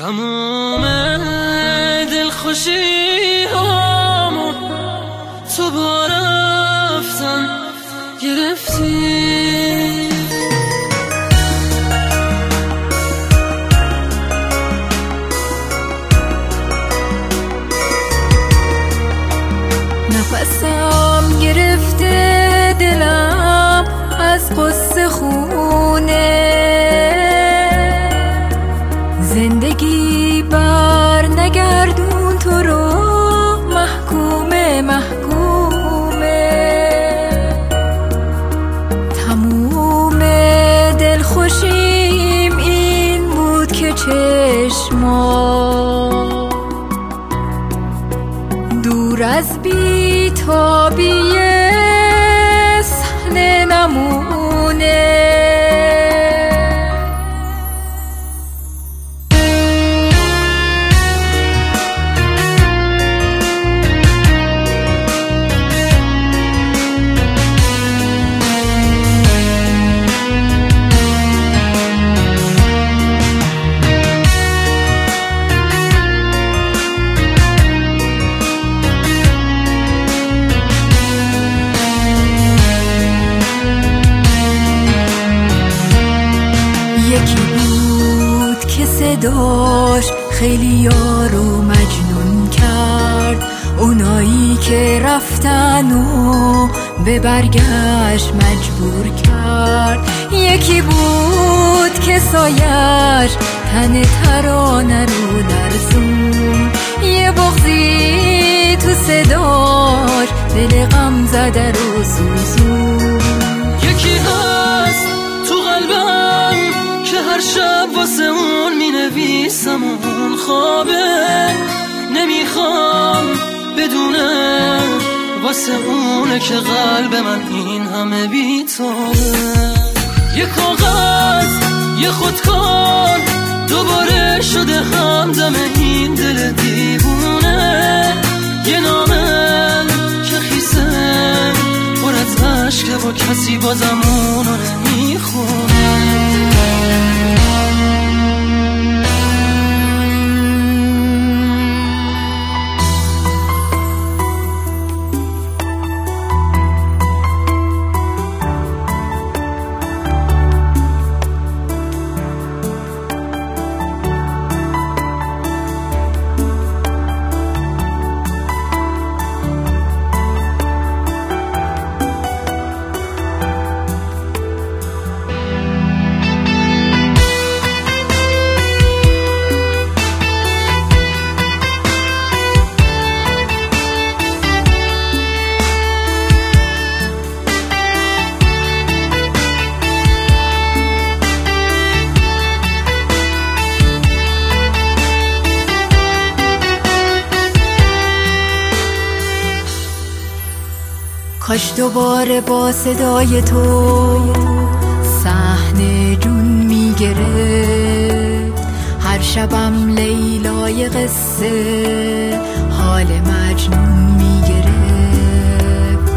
تموم دلخوشی هامو تو با رفتن گرفتی. نفسم گرفته دلم از قصه خونه، زندگی بر نگردون تو رو محکومه تموم دلخوشیم این بود که چشما دور از بی‌تابی صحنه نمونه. یکی بود که صداش خیلی یارو مجنون کرد، اونایی که رفتن و به برگشت مجبور کرد. یکی بود که سایش تن ترانه رو لرزون، یه بغضی تو صداش دل غم زده رو سوزون. یکی هست تو قلبم که هر شب واسه اون می نویسم اون خوابه، نمیخوام بدونه واسه اونه که قلب من این همه بی‌تابه. یه کاغذ یه خودکار دوباره شده همدم این دل دیوونه، یه نامه که خیسه پر از عشقه و کسی بازم اونو نمیخونه. کاش دوباره با صدای تو صحنه جون میگرفت، هر شبم لیلای قصه حال مجنون میگرفت.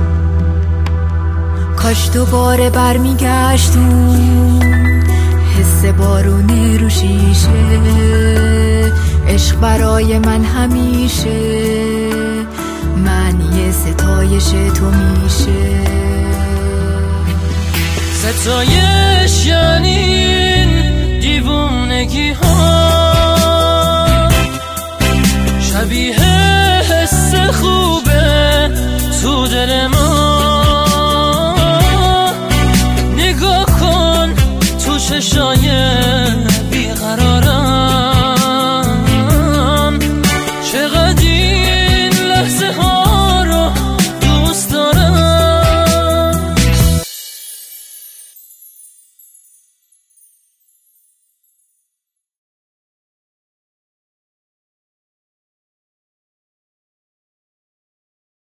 کاش دوباره برمیگشتون حس بارونه رو شیشه، عشق برای من همیشه معنی ستایش تو میشه. ستایش یعنی دیوونگی ها، شبیه